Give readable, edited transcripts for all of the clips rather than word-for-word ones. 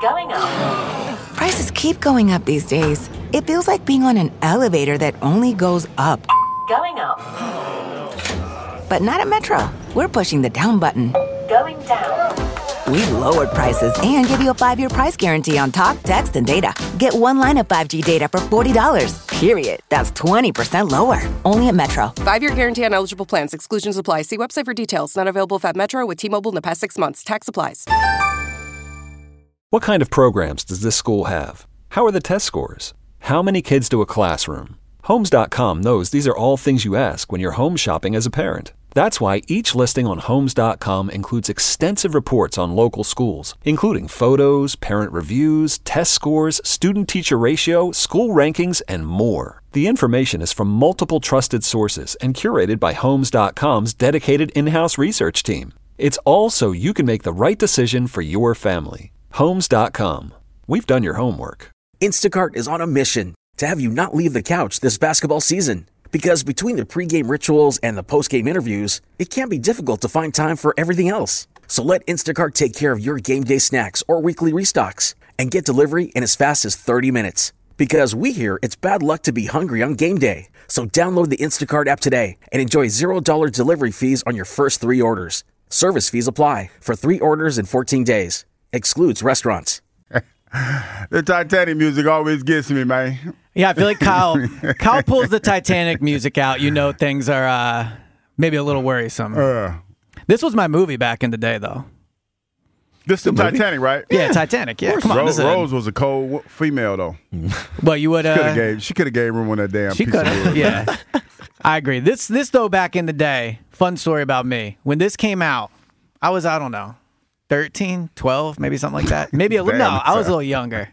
Going up. Prices keep going up these days. It feels like being on an elevator that only goes up. Going up. But not at Metro. We're pushing the down button. Going down. We've lowered prices and give you a 5-year price guarantee on talk, text, and data. Get one line of 5G data for $40, period. That's 20% lower. Only at Metro. 5-year guarantee on eligible plans. Exclusions apply. See website for details. Not available at Metro with T-Mobile in the past 6 months. Tax applies. What kind of programs does this school have? How are the test scores? How many kids do a classroom? Homes.com knows these are all things you ask when you're home shopping as a parent. That's why each listing on Homes.com includes extensive reports on local schools, including photos, parent reviews, test scores, student-teacher ratio, school rankings, and more. The information is from multiple trusted sources and curated by Homes.com's dedicated in-house research team. It's all so you can make the right decision for your family. Homes.com. We've done your homework. Instacart is on a mission to have you not leave the couch this basketball season. Because between the pregame rituals and the postgame interviews, it can be difficult to find time for everything else. So let Instacart take care of your game day snacks or weekly restocks and get delivery in as fast as 30 minutes. Because we hear it's bad luck to be hungry on game day. So download the Instacart app today and enjoy $0 delivery fees on your first 3 orders. Service fees apply for 3 orders in 14 days. Excludes restaurants. The Titanic music always gets me, man. Yeah, I feel like Kyle pulls the Titanic music out. You know, things are maybe a little worrisome. This was my movie back in the day, though. This is Titanic, right? Yeah, Titanic. Yeah, come on. Rose was a cold female, though. Well, you would. She could have gave room on that damn she piece of wood. Yeah, I agree. This though, back in the day, fun story about me. When this came out, I was, I don't know, 13, 12, maybe something like that. Maybe a little. No, I was a little younger.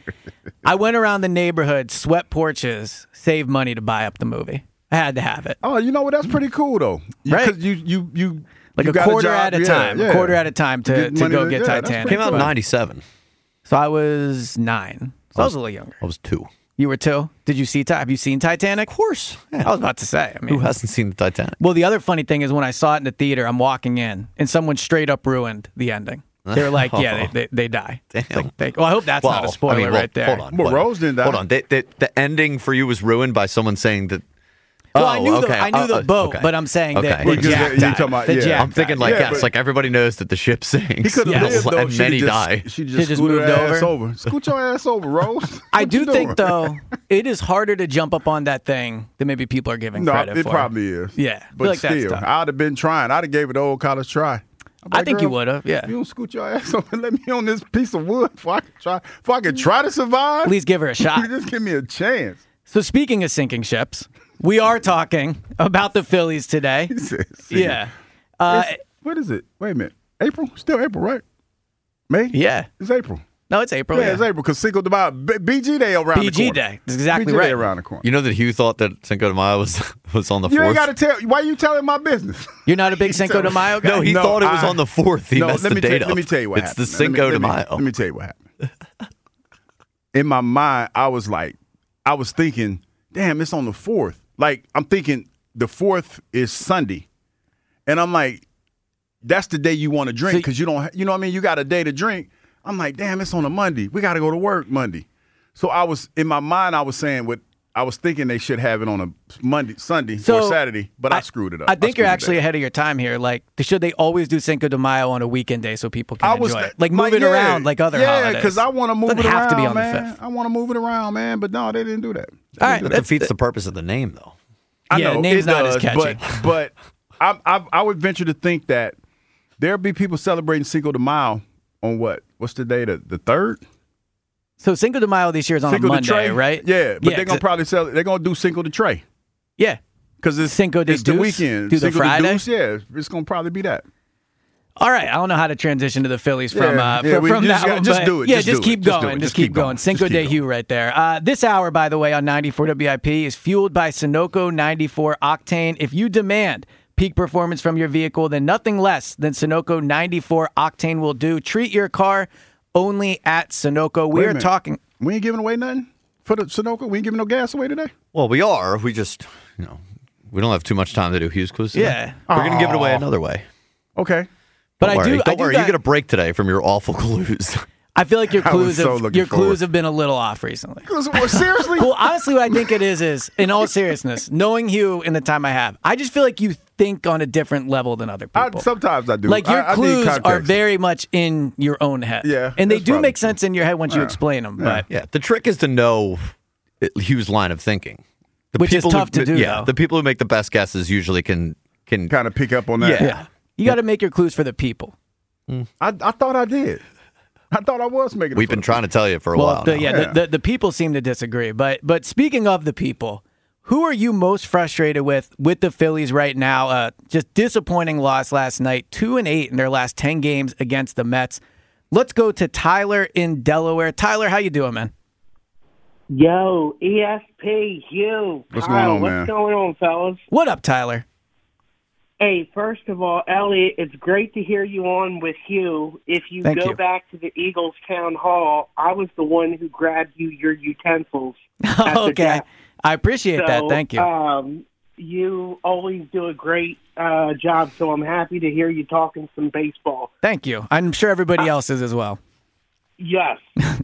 I went around the neighborhood, swept porches, saved money to buy up the movie. I had to have it. Oh, you know what? That's pretty cool, though. Right? Because you like a quarter at a time. Yeah. A quarter at a time to go get Titanic. Came out in 97. So I was 9. So I was a little younger. I was 2. You were 2? Did you see? Have you seen Titanic? Of course. Yeah. I was about to say. I mean, who hasn't seen the Titanic? Well, the other funny thing is when I saw it in the theater, I'm walking in, and someone straight up ruined the ending. They were like, yeah, they die. Damn. Like, I hope that's not a spoiler right there. Hold on. Well, Rose didn't die. Hold on. The ending for you was ruined by someone saying that. Well, I knew the boat, but I'm saying that Jack died. I'm thinking like everybody knows that the ship sinks. He lived, though. And many die. She just moved over. Scoot your ass over, Rose. I do think, though, it is harder to jump up on that thing than maybe people are giving credit for. It probably is. Yeah. But like still, I'd have been trying. I'd have gave it the old college try. I think you would have, yeah. You don't scoot your ass over and let me on this piece of wood before I can try to survive. At least give her a shot. Just give me a chance. So speaking of sinking ships, we are talking about the Phillies today. Yeah. What is it? Wait a minute. April? Still April, right? May? Yeah. It's April. No, it's April. Yeah, it's April because Cinco de Mayo, BG Day around the corner. BG Day. That's exactly BG right. Day around the corner. You know that Hugh thought that Cinco de Mayo was on the 4th? You ain't got to tell. Why are you telling my business? You're not a big Cinco de Mayo guy? No, he thought it was on the 4th. He messed the date up. Let me tell you what happened. It's the Cinco de Mayo. Let me tell you what happened. In my mind, I was thinking, damn, it's on the 4th. Like, I'm thinking the 4th is Sunday. And I'm like, that's the day you want to drink because you don't, you know what I mean? You got a day to drink. I'm like, damn, it's on a Monday. We got to go to work Monday. So in my mind, I was saying I was thinking they should have it on a Sunday or Saturday, but I screwed it up. I think you're actually ahead of your time here. Like, should they always do Cinco de Mayo on a weekend day so people can enjoy it? Like, move it around like other holidays. Yeah, because I want to move it around, have to be on man. the 5th. I want to move it around, man. But no, they didn't do that. All right, that defeats the purpose of the name, though. I know, the name's not as catchy. But I would venture to think that there'll be people celebrating Cinco de Mayo on what? What's the day? The 3rd? So Cinco de Mayo this year is on Cinco a Monday, right? Yeah, but they're going to probably they're going to do Cinco de Tre. Yeah. Because it's Cinco de it's the Deuce? weekend. Do the Cinco Friday? de Deuce, yeah. It's going to probably be that. All right, I don't know how to transition to the Phillies from that one. Just do it. Yeah, just keep going. Just keep going. Cinco de Hue right there. This hour, by the way, on 94 WIP is fueled by Sunoco 94 Octane. If you demand peak performance from your vehicle, then nothing less than Sunoco 94 Octane will do. Treat your car only at Sunoco. We are talking. We ain't giving away nothing for the Sunoco? We ain't giving no gas away today? Well, we are. We just, we don't have too much time to do Hughes Clues today. Yeah. We're going to give it away another way. Okay. But Don't worry. You get a break today from your awful clues. I feel like your clues forward. have been a little off recently. Well, seriously? Well, honestly, what I think it is, in all seriousness, knowing you in the time I have, I just feel like you think on a different level than other people. Sometimes I do. Like, your I clues need context. are very much in your own head. Yeah, and they that's do probably make sense in your head once you explain them. But Yeah, the trick is to know Hugh's line of thinking. Which is tough to do, though. The people who make the best guesses usually can kind of pick up on that. Yeah. You got to make your clues for the people. I thought I did. I thought I was making it. We've been trying to tell you for a while now. The people seem to disagree. But speaking of the people, who are you most frustrated with the Phillies right now? Just disappointing loss last night, 2-8 in their last 10 games against the Mets. Let's go to Tyler in Delaware. Tyler, how you doing, man? Yo, ESP, Hugh. What's Kyle, going on, man? What's going on, fellas? What up, Tyler? Hey, first of all, Elliot, it's great to hear you on with Hugh. If you Thank go you. back to the Eagles town hall, I was the one who grabbed you your utensils. at the Okay. desk. I appreciate that. So, Thank you. You always do a great job, so I'm happy to hear you talking some baseball. Thank you. I'm sure everybody else is as well. Yes.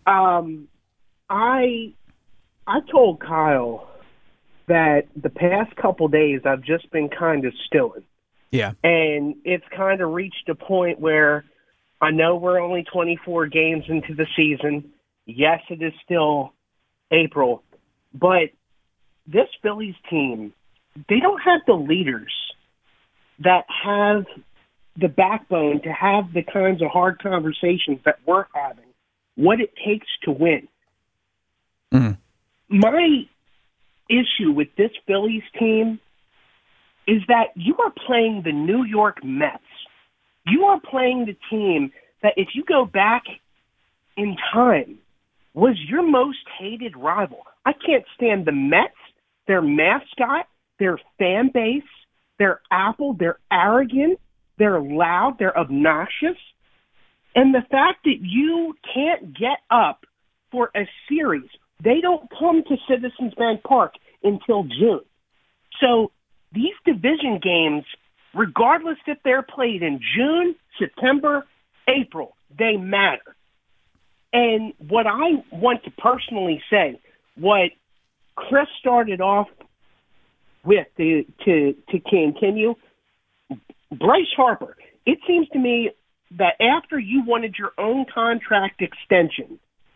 I told Kyle that the past couple days I've just been kind of stewing. Yeah. And it's kind of reached a point where I know we're only 24 games into the season. Yes, it is still April. But this Phillies team, they don't have the leaders that have the backbone to have the kinds of hard conversations that we're having, what it takes to win. Mm. My issue with this Phillies team is that you are playing the New York Mets. You are playing the team that, if you go back in time, was your most hated rival. I can't stand the Mets, their mascot, their fan base, their apple. They're arrogant, they're loud, they're obnoxious. And the fact that you can't get up for a series, they don't come to Citizens Bank Park until June. So these division games, regardless if they're played in June, September, April, they matter. And what I want to personally say, what Chris started off with to continue, Bryce Harper, it seems to me that after you wanted your own contract extension,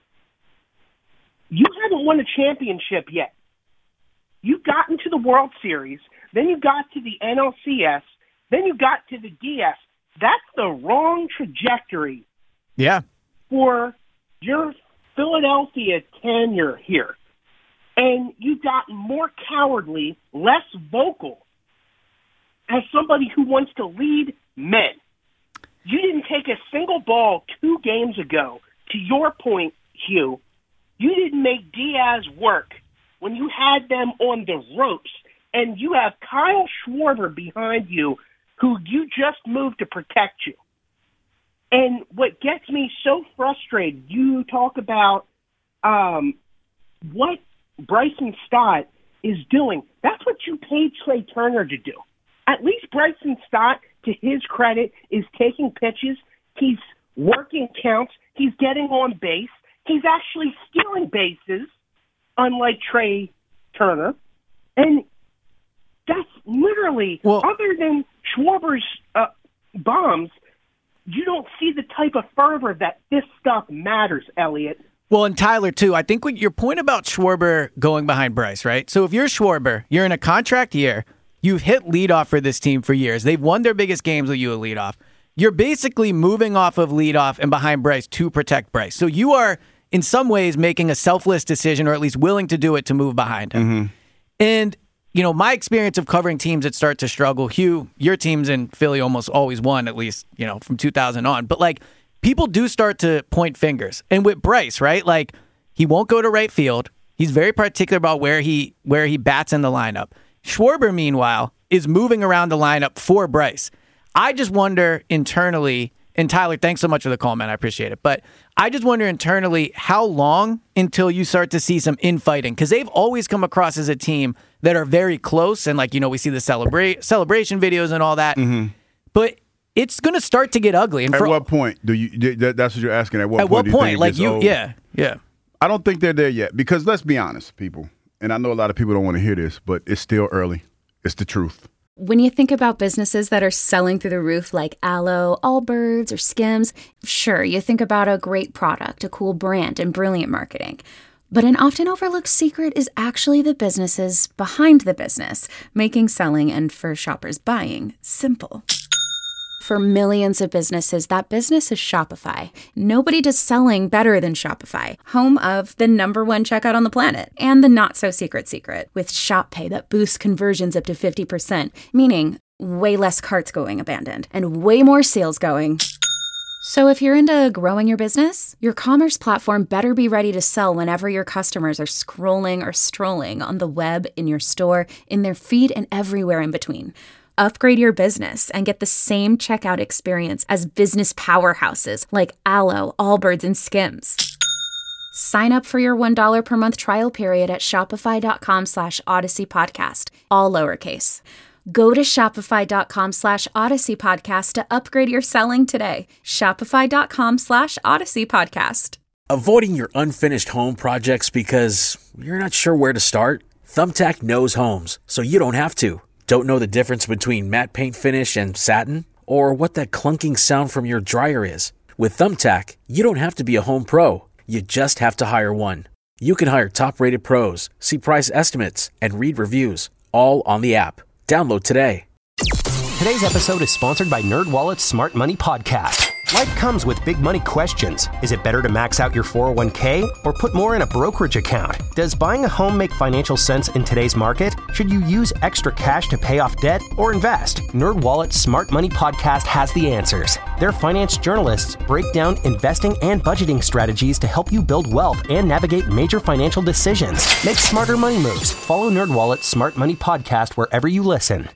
you haven't won a championship yet. You got into the World Series, then you got to the NLCS, then you got to the DS. That's the wrong trajectory for your Philadelphia tenure here. And you've gotten more cowardly, less vocal as somebody who wants to lead men. You didn't take a single ball 2 games ago. To your point, Hugh, you didn't make Diaz work when you had them on the ropes, and you have Kyle Schwarber behind you who you just moved to protect you. And what gets me so frustrated, you talk about what Bryson Stott is doing. That's what you paid Trey Turner to do. At least Bryson Stott, to his credit, is taking pitches. He's working counts. He's getting on base. He's actually stealing bases, unlike Trey Turner. And that's literally, other than Schwarber's bombs, you don't see the type of fervor that this stuff matters, Elliot. Well, and Tyler, too, I think your point about Schwarber going behind Bryce, right? So if you're Schwarber, you're in a contract year, you've hit leadoff for this team for years. They've won their biggest games with you at leadoff. You're basically moving off of leadoff and behind Bryce to protect Bryce. So you are, in some ways, making a selfless decision, or at least willing to do it to move behind him. Mm-hmm. And, you know, my experience of covering teams that start to struggle, Hugh, your teams in Philly almost always won, at least, you know, from 2000 on. But, like, people do start to point fingers. And with Bryce, right, like, he won't go to right field. He's very particular about where he bats in the lineup. Schwarber, meanwhile, is moving around the lineup for Bryce. I just wonder internally, and Tyler, thanks so much for the call, man. I appreciate it. But I just wonder internally how long until you start to see some infighting, because they've always come across as a team that are very close. And, like, you know, we see the celebration videos and all that. Mm-hmm. But it's going to start to get ugly. And at what point do you? That's what you're asking. At what point? Do you think yeah. I don't think they're there yet because let's be honest, people. And I know a lot of people don't want to hear this, but it's still early. It's the truth. When you think about businesses that are selling through the roof like Aloe, Allbirds, or Skims, sure, you think about a great product, a cool brand, and brilliant marketing. But an often overlooked secret is actually the businesses behind the business, making selling and for shoppers buying simple. For millions of businesses, that business is Shopify. Nobody does selling better than Shopify, home of the #1 checkout on the planet and the not-so-secret secret with Shop Pay that boosts conversions up to 50%, meaning way less carts going abandoned and way more sales going. So if you're into growing your business, your commerce platform better be ready to sell whenever your customers are scrolling or strolling on the web, in your store, in their feed, and everywhere in between. Upgrade your business and get the same checkout experience as business powerhouses like Aloe, Allbirds, and Skims. Sign up for your $1 per month trial period at shopify.com/Odyssey Podcast, all lowercase. Go to shopify.com/Odyssey Podcast to upgrade your selling today. Shopify.com/Odyssey Podcast. Avoiding your unfinished home projects because you're not sure where to start? Thumbtack knows homes, so you don't have to. Don't know the difference between matte paint finish and satin? Or what that clunking sound from your dryer is? With Thumbtack, you don't have to be a home pro. You just have to hire one. You can hire top-rated pros, see price estimates, and read reviews, all on the app. Download today. Today's episode is sponsored by NerdWallet's Smart Money Podcast. Life comes with big money questions. Is it better to max out your 401k or put more in a brokerage account? Does buying a home make financial sense in today's market? Should you use extra cash to pay off debt or invest? NerdWallet's Smart Money Podcast has the answers. Their finance journalists break down investing and budgeting strategies to help you build wealth and navigate major financial decisions. Make smarter money moves. Follow NerdWallet's Smart Money Podcast wherever you listen.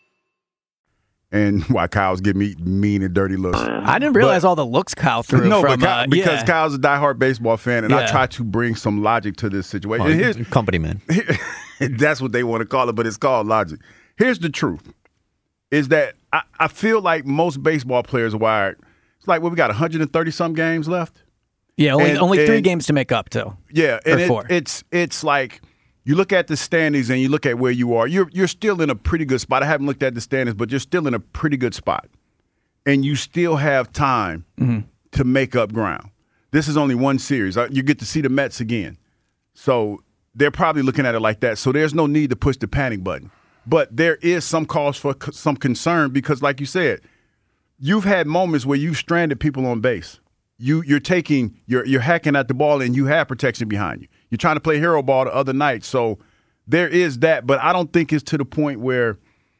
And why Kyle's giving me mean and dirty looks. I didn't realize all the looks Kyle threw. No, from, because Kyle's a diehard baseball fan, and I try to bring some logic to this situation. Well, here's company man. That's what they want to call it, but it's called logic. Here's the truth: is that I feel like most baseball players are wired. It's like we got 130 some games left. Yeah, only 3 games to make up to. Yeah, or and 4. It's like. You look at the standings and you look at where you are. You're still in a pretty good spot. I haven't looked at the standings, but you're still in a pretty good spot. And you still have time to make up ground. This is only one series. You get to see the Mets again. So they're probably looking at it like that. So there's no need to push the panic button. But there is some cause for some concern because, like you said, you've had moments where you've stranded people on base. You're hacking at the ball and you have protection behind you. You're trying to play hero ball the other night. So there is that, but I don't think it's to the point where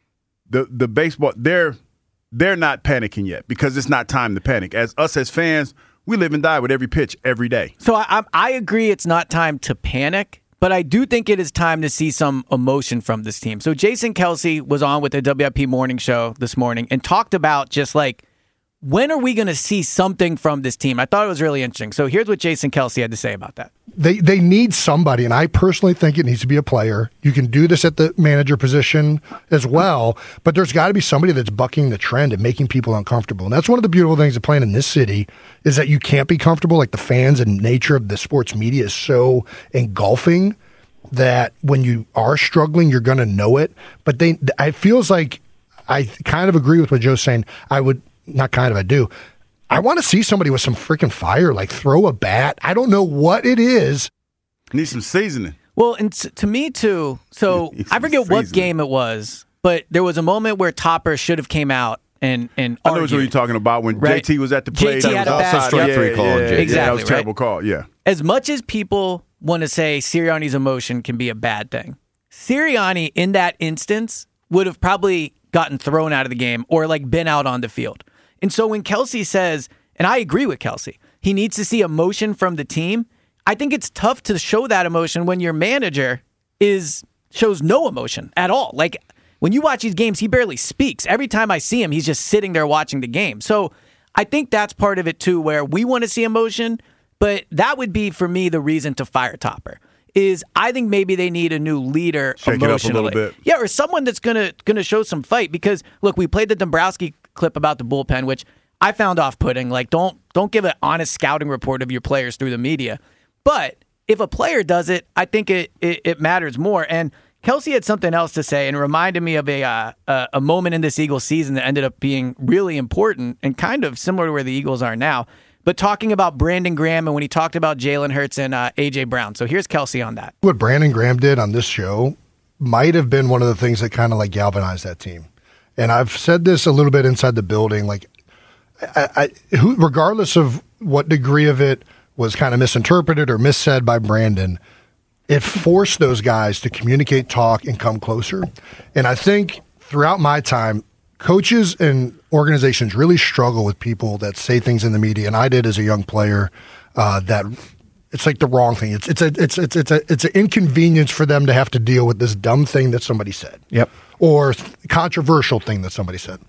the baseball, they're not panicking yet because it's not time to panic. As fans, we live and die with every pitch every day. So I agree it's not time to panic, but I do think it is time to see some emotion from this team. So Jason Kelce was on with the WIP morning show this morning and talked about just like, when are we going to see something from this team? I thought it was really interesting. So here's what Jason Kelce had to say about that. They need somebody, and I personally think it needs to be a player. You can do this at the manager position as well, but there's got to be somebody that's bucking the trend and making people uncomfortable. And that's one of the beautiful things of playing in this city is that you can't be comfortable. Like the fans and nature of the sports media is so engulfing that when you are struggling, you're going to know it. But it feels like I kind of agree with what Joe's saying. I do. I want to see somebody with some freaking fire, like throw a bat. I don't know what it is. Need some seasoning. Well, and to me too. So I forget what game it was, but there was a moment where Topper should have came out and I know what you're talking about when JT was at the plate. JT had a bad strike 3 call. Exactly, that was a terrible call. Yeah. As much as people want to say Sirianni's emotion can be a bad thing, Sirianni in that instance would have probably gotten thrown out of the game or like been out on the field. And so when Kelce says, and I agree with Kelce, he needs to see emotion from the team. I think it's tough to show that emotion when your manager shows no emotion at all. Like when you watch these games, he barely speaks. Every time I see him, he's just sitting there watching the game. So I think that's part of it too, where we want to see emotion, but that would be for me the reason to fire Topper. Is I think maybe they need a new leader emotionally. Shake it up a little bit. Yeah, or someone that's gonna show some fight. Because look, we played the Dombrowski clip about the bullpen, which I found off-putting. Like, don't give an honest scouting report of your players through the media. But if a player does it, I think it matters more. And Kelsey had something else to say and reminded me of a moment in this Eagles season that ended up being really important and kind of similar to where the Eagles are now. But talking about Brandon Graham and when he talked about Jalen Hurts and A.J. Brown. So here's Kelsey on that. What Brandon Graham did on this show might have been one of the things that kind of like galvanized that team. And I've said this a little bit inside the building. Like, regardless of what degree of it was kind of misinterpreted or missaid by Brandon, it forced those guys to communicate, talk, and come closer. And I think throughout my time, coaches and organizations really struggle with people that say things in the media, and I did as a young player. That it's like the wrong thing. It's an inconvenience for them to have to deal with this dumb thing that somebody said, or controversial thing that somebody said.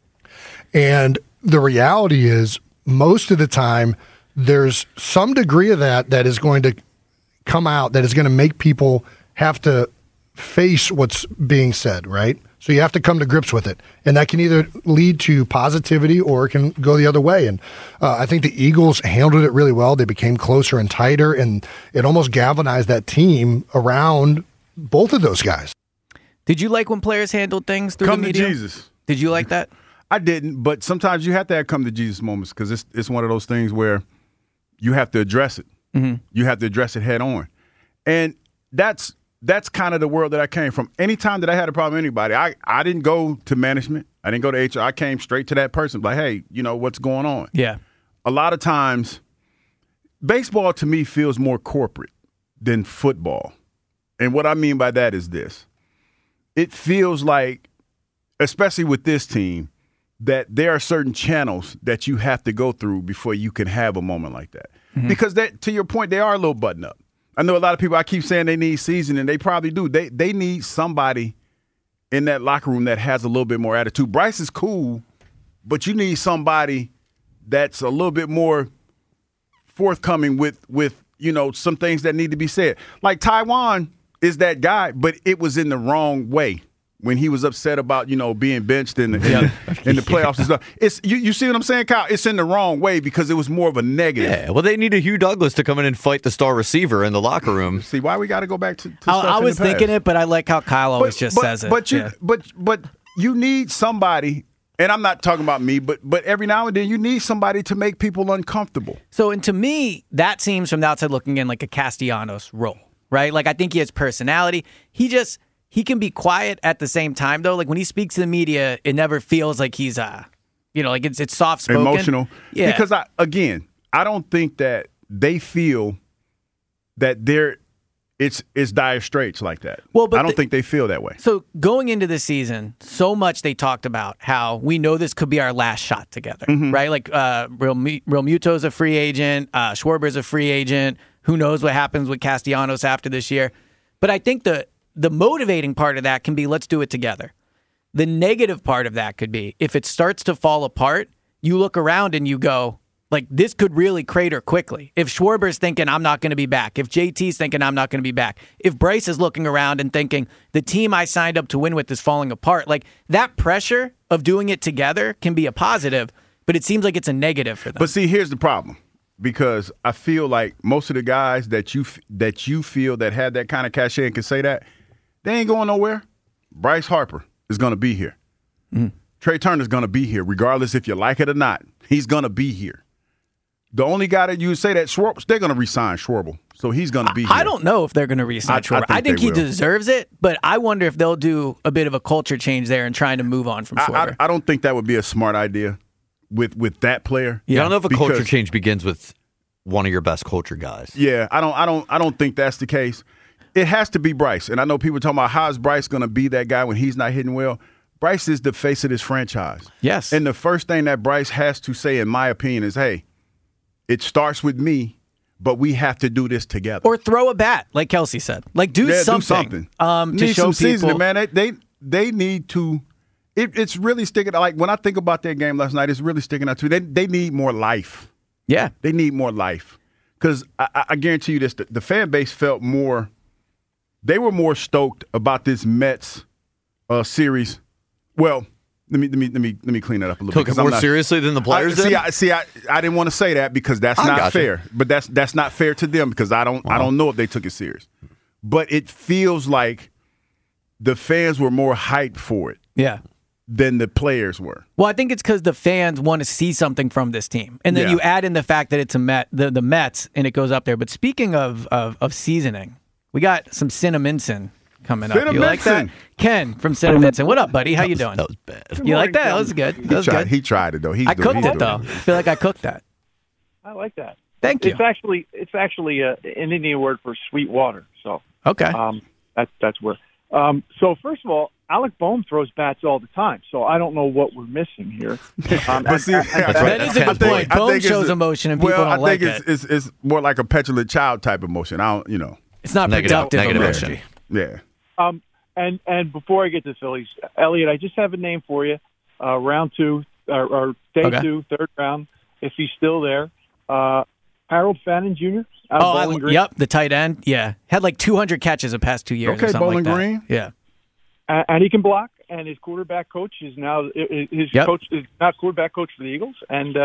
And the reality is, most of the time, there's some degree of that is going to come out that is going to make people have to face what's being said, right? So you have to come to grips with it. And that can either lead to positivity or it can go the other way. And I think the Eagles handled it really well. They became closer and tighter, and it almost galvanized that team around both of those guys. Did you like when players handled things through the media? Come to Jesus. Did you like that? I didn't, but sometimes you have to have come to Jesus moments because it's one of those things where you have to address it. Mm-hmm. You have to address it head on. And that's kind of the world that I came from. Anytime that I had a problem with anybody, I didn't go to management. I didn't go to HR. I came straight to that person, like, hey, what's going on? Yeah. A lot of times, baseball to me feels more corporate than football. And what I mean by that is this. It feels like, especially with this team, that there are certain channels that you have to go through before you can have a moment like that. Mm-hmm. Because to your point, they are a little button up. I know a lot of people, I keep saying they need seasoning, and they probably do. They need somebody in that locker room that has a little bit more attitude. Bryce is cool, but you need somebody that's a little bit more forthcoming with some things that need to be said. Like Taiwan is that guy, but it was in the wrong way. When he was upset about, being benched in the playoffs and stuff. You see what I'm saying, Kyle? It's in the wrong way because it was more of a negative. Yeah, well, they needed Hugh Douglas to come in and fight the star receiver in the locker room. See, why we got to go back to stuff I was thinking it, but I like how Kyle always says it. But you need somebody, and I'm not talking about me, but every now and then you need somebody to make people uncomfortable. So, and to me, that seems from the outside looking in like a Castellanos role, right? Like, I think he has personality. He can be quiet at the same time, though. Like, when he speaks to the media, it never feels like he's, like it's soft-spoken. Emotional. Yeah. Because, I don't think that they feel that it's dire straits like that. Well, but I don't think they feel that way. So, going into the season, so much they talked about how we know this could be our last shot together, right? Like, Real Muto's a free agent. Schwarber's a free agent. Who knows what happens with Castellanos after this year. But I think the motivating part of that can be, let's do it together. The negative part of that could be, if it starts to fall apart, you look around and you go, like, this could really crater quickly. If Schwarber's thinking, I'm not going to be back. If JT's thinking, I'm not going to be back. If Bryce is looking around and thinking, the team I signed up to win with is falling apart. Like, that pressure of doing it together can be a positive, but it seems like it's a negative for them. But see, here's the problem. Because I feel like most of the guys that you feel that had that kind of cachet and can say that, they ain't going nowhere. Bryce Harper is going to be here. Mm-hmm. Trey Turner's going to be here, regardless if you like it or not. He's going to be here. The only guy that you would say that they're going to re-sign Schwarber, so he's going to be here. I don't know if they're going to re-sign Schwarber. I think he deserves it, but I wonder if they'll do a bit of a culture change there and trying to move on from Schwarber. I don't think that would be a smart idea with that player. Yeah, I don't know if a culture change begins with one of your best culture guys. Yeah, I don't think that's the case. It has to be Bryce. And I know people talking about how is Bryce going to be that guy when he's not hitting well. Bryce is the face of this franchise. Yes. And the first thing that Bryce has to say, in my opinion, is, hey, it starts with me, but we have to do this together. Or throw a bat, like Kelsey said. Like, do something. To need show some people. Seasoning, man. They need to. It's really sticking. Like, when I think about their game last night, it's really sticking out to me. They need more life. Yeah. They need more life. Because I guarantee you this, the fan base felt more. They were more stoked about this Mets series. Well, Let me clean that up a little Took bit. it more seriously than the players did? I didn't want to say that because that's not fair. But that's not fair to them because I don't know if they took it serious. But it feels like the fans were more hyped for it. Yeah. Than the players were. Well, I think it's because the fans want to see something from this team. And then you add in the fact that it's the Mets, and it goes up there. But speaking of seasoning, we got some Cinnaminson coming up. You like that? Ken from Cinnaminson. What up, buddy? How you doing? That was bad. You like that? That was good. He tried it, though. I cooked it, though. I feel like I cooked that. I like that. Thank you. It's actually an Indian word for sweet water. So okay, that's where. So first of all, Alec Boehm throws bats all the time, so I don't know what we're missing here. That is a good point. Boehm shows emotion, and people don't like it. I think it's more like a petulant child type emotion. It's not productive emotion. Yeah. And before I get to the Phillies, Elliot, I just have a name for you. Round 2 or day 2, third round, if he's still there. Harold Fannin Jr. Bowling Green. Yep, the tight end. Yeah, had like 200 catches the past 2 years. Okay, or something Bowling like that. Green. Yeah, and he can block. And his quarterback coach is now coach is not quarterback coach for the Eagles. And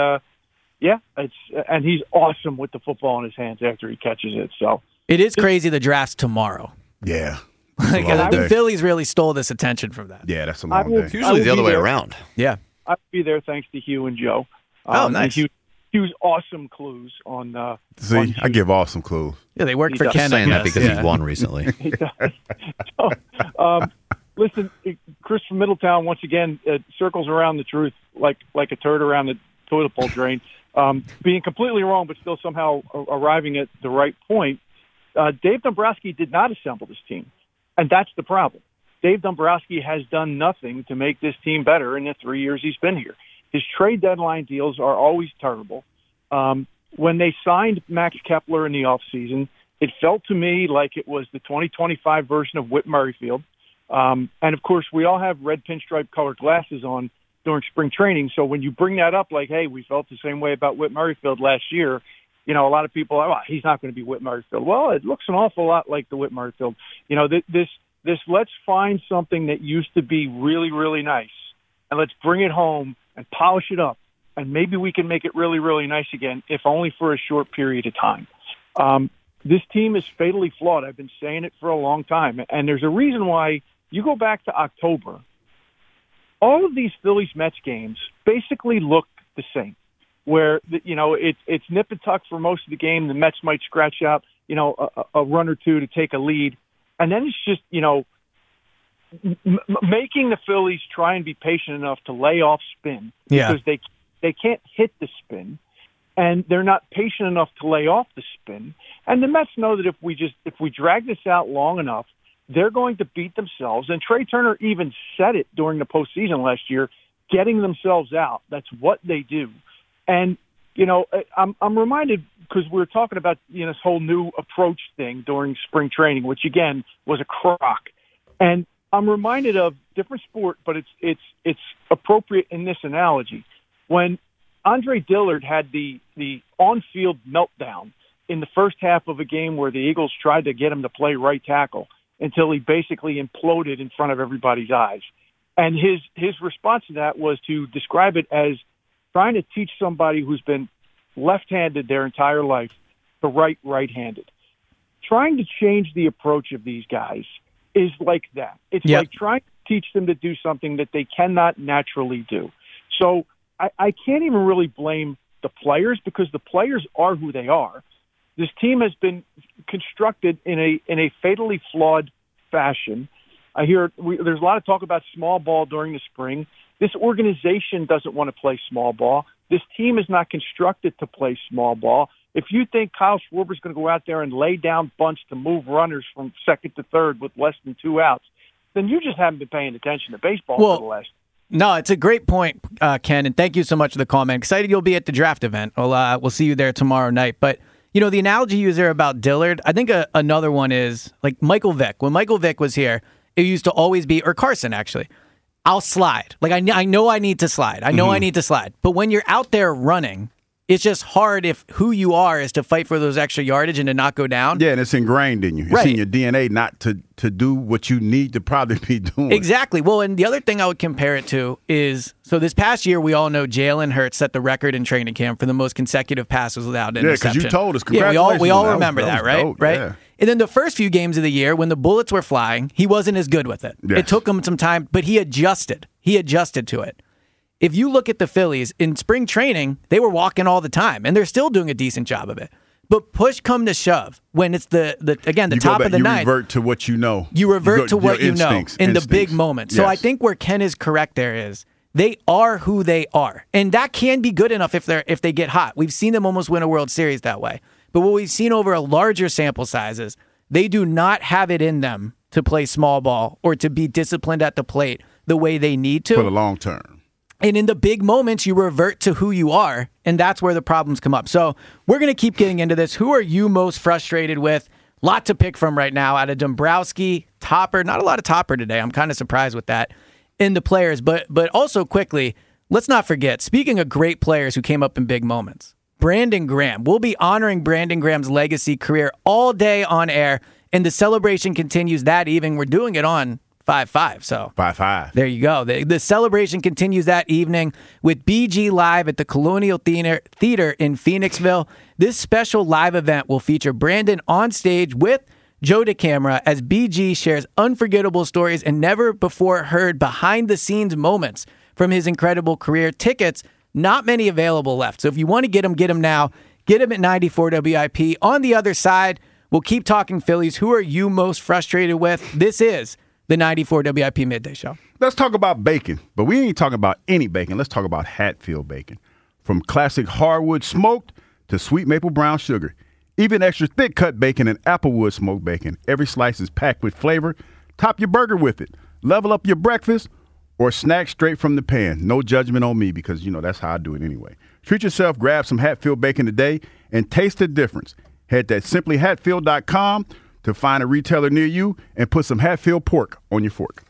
and he's awesome with the football in his hands after he catches it. So it is crazy. The draft's tomorrow. Yeah, like, the Phillies really stole this attention from that. Yeah, that's a long day. It's usually the other way around. Yeah, I'll be there thanks to Hugh and Joe. Nice. Hugh's awesome clues on. I give awesome clues. Yeah, they work for Ken. Saying that because he won recently. He does. So, listen, Chris from Middletown once again circles around the truth like a turd around the toilet bowl drain, being completely wrong but still somehow arriving at the right point. Dave Dombrowski did not assemble this team, and that's the problem. Dave Dombrowski has done nothing to make this team better in the 3 years he's been here. His trade deadline deals are always terrible. When they signed Max Kepler in the offseason, it felt to me like it was the 2025 version of Whit Merrifield. And, of course, we all have red pinstripe colored glasses on during spring training. So when you bring that up like, hey, we felt the same way about Whit Merrifield last year, a lot of people are, he's not going to be Whit Merrifield. Well, it looks an awful lot like the Whit Merrifield. This let's find something that used to be really, really nice, and let's bring it home and polish it up, and maybe we can make it really, really nice again, if only for a short period of time. This team is fatally flawed. I've been saying it for a long time, and there's a reason why. You go back to October, all of these Phillies-Mets games basically look the same, where it's nip and tuck for most of the game. The Mets might scratch out a run or two to take a lead, and then it's just making the Phillies try and be patient enough to lay off spin because they can't hit the spin, and they're not patient enough to lay off the spin. And the Mets know that if we drag this out long enough, they're going to beat themselves. And Trey Turner even said it during the postseason last year, getting themselves out. That's what they do. And I'm reminded because we were talking about this whole new approach thing during spring training, which again was a crock. And I'm reminded of different sport, but it's appropriate in this analogy. When Andre Dillard had the on-field meltdown in the first half of a game where the Eagles tried to get him to play right tackle until he basically imploded in front of everybody's eyes. And his response to that was to describe it as trying to teach somebody who's been left-handed their entire life to write right-handed. Trying to change the approach of these guys is like that. It's like trying to teach them to do something that they cannot naturally do. So I can't even really blame the players because the players are who they are. This team has been constructed in a fatally flawed fashion. I hear there's a lot of talk about small ball during the spring. This organization doesn't want to play small ball. This team is not constructed to play small ball. If you think Kyle Schwarber's going to go out there and lay down bunts to move runners from second to third with less than 2 outs, then you just haven't been paying attention to baseball for the last. No, it's a great point, Ken, and thank you so much for the call, man. Excited you'll be at the draft event. We'll see you there tomorrow night. But the analogy you use there about Dillard, I think another one is like Michael Vick. When Michael Vick was here, it used to always be, or Carson actually, I'll slide. Like I know I need to slide. I know I need to slide. But when you're out there running, It's just hard if who you are is to fight for those extra yardage and to not go down. Yeah, and it's ingrained in you. It's in your DNA not to do what you need to probably be doing. Exactly. Well, and the other thing I would compare it to is, so this past year, we all know Jalen Hurts set the record in training camp for the most consecutive passes without interception. Yeah, because you told us. Yeah, we all remember that, right? Dope, right? Yeah. And then the first few games of the year, when the bullets were flying, he wasn't as good with it. Yes. It took him some time, but he adjusted. He adjusted to it. If you look at the Phillies, in spring training, they were walking all the time, and they're still doing a decent job of it. But push come to shove, when it's the top of the ninth. You revert to what you know. You revert to what you know in the big moment. So Yes. I think where Ken is correct there is they are who they are. And that can be good enough if they get hot. We've seen them almost win a World Series that way. But what we've seen over a larger sample sizes, they do not have it in them to play small ball or to be disciplined at the plate the way they need to. For the long term. And in the big moments, you revert to who you are, and that's where the problems come up. So we're going to keep getting into this. Who are you most frustrated with? Lot to pick from right now out of Dombrowski, Topper. Not a lot of Topper today. I'm kind of surprised with that in the players. But also quickly, let's not forget, speaking of great players who came up in big moments, Brandon Graham. We'll be honoring Brandon Graham's legacy career all day on air, and the celebration continues that evening. We're doing it on 5-5. So 5-5. There you go. The celebration continues that evening with BG Live at the Colonial Theater in Phoenixville. This special live event will feature Brandon on stage with Joe DeCamara as BG shares unforgettable stories and never before heard behind-the-scenes moments from his incredible career. Tickets, not many available left. So if you want to get them now. Get them at 94 WIP. On the other side, we'll keep talking Phillies. Who are you most frustrated with? This is the 94 WIP Midday Show. Let's talk about bacon, but we ain't talking about any bacon. Let's talk about Hatfield bacon. From classic hardwood smoked to sweet maple brown sugar, even extra thick cut bacon and applewood smoked bacon. Every slice is packed with flavor. Top your burger with it. Level up your breakfast or snack straight from the pan. No judgment on me because, that's how I do it anyway. Treat yourself, grab some Hatfield bacon today, and taste the difference. Head to simplyhatfield.com to find a retailer near you and put some Hatfield pork on your fork.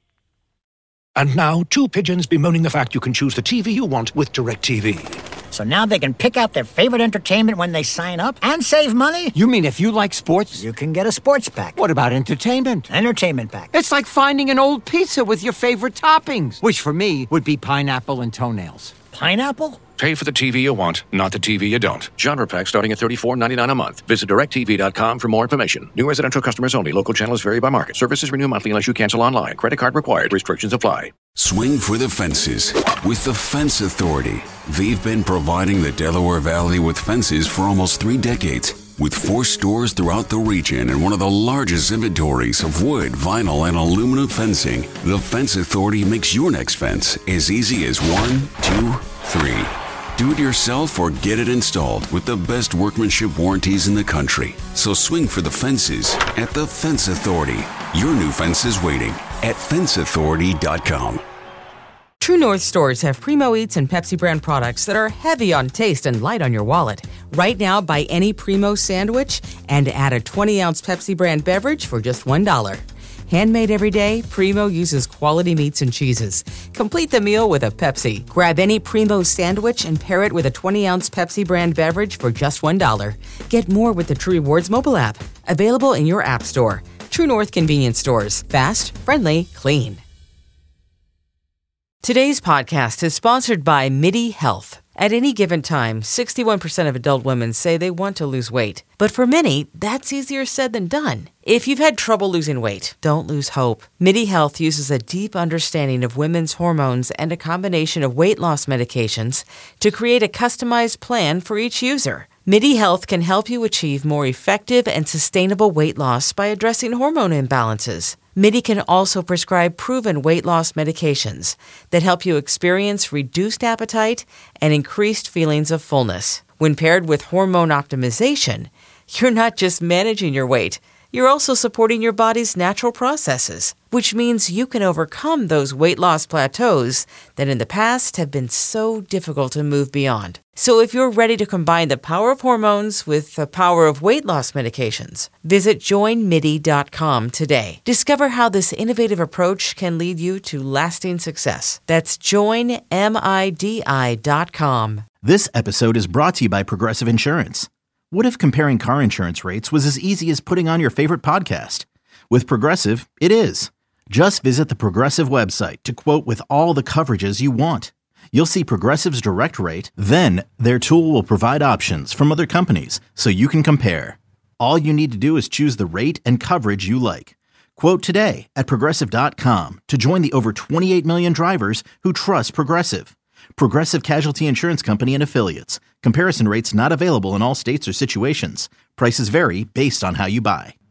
And now, two pigeons bemoaning the fact you can choose the TV you want with DirecTV. So now they can pick out their favorite entertainment when they sign up and save money? You mean if you like sports? You can get a sports pack. What about entertainment? Entertainment pack. It's like finding an old pizza with your favorite toppings, which for me would be pineapple and toenails. Pineapple? Pay for the TV you want, not the TV you don't. Genre pack starting at $34.99 a month. Visit DirecTV.com for more information. New residential customers only. Local channels vary by market. Services renew monthly unless you cancel online. Credit card required. Restrictions apply. Swing for the fences with the Fence Authority. They've been providing the Delaware Valley with fences for almost 3 decades. With 4 stores throughout the region and one of the largest inventories of wood, vinyl, and aluminum fencing, the Fence Authority makes your next fence as easy as 1, 2, 3. Do it yourself or get it installed with the best workmanship warranties in the country. So swing for the fences at the Fence Authority. Your new fence is waiting at fenceauthority.com. True North stores have Primo Eats and Pepsi brand products that are heavy on taste and light on your wallet. Right now, buy any Primo sandwich and add a 20-ounce Pepsi brand beverage for just $1. Handmade every day, Primo uses quality meats and cheeses. Complete the meal with a Pepsi. Grab any Primo sandwich and pair it with a 20-ounce Pepsi brand beverage for just $1. Get more with the True Rewards mobile app. Available in your app store. True North convenience stores. Fast, friendly, clean. Today's podcast is sponsored by MIDI Health. At any given time, 61% of adult women say they want to lose weight. But for many, that's easier said than done. If you've had trouble losing weight, don't lose hope. MIDI Health uses a deep understanding of women's hormones and a combination of weight loss medications to create a customized plan for each user. MIDI Health can help you achieve more effective and sustainable weight loss by addressing hormone imbalances. MIDI can also prescribe proven weight loss medications that help you experience reduced appetite and increased feelings of fullness. When paired with hormone optimization, you're not just managing your weight, you're also supporting your body's natural processes, which means you can overcome those weight loss plateaus that in the past have been so difficult to move beyond. So if you're ready to combine the power of hormones with the power of weight loss medications, visit joinmidi.com today. Discover how this innovative approach can lead you to lasting success. That's joinmidi.com. This episode is brought to you by Progressive Insurance. What if comparing car insurance rates was as easy as putting on your favorite podcast? With Progressive, it is. Just visit the Progressive website to quote with all the coverages you want. You'll see Progressive's direct rate, then their tool will provide options from other companies so you can compare. All you need to do is choose the rate and coverage you like. Quote today at Progressive.com to join the over 28 million drivers who trust Progressive. Progressive Casualty Insurance Company and Affiliates. Comparison rates not available in all states or situations. Prices vary based on how you buy.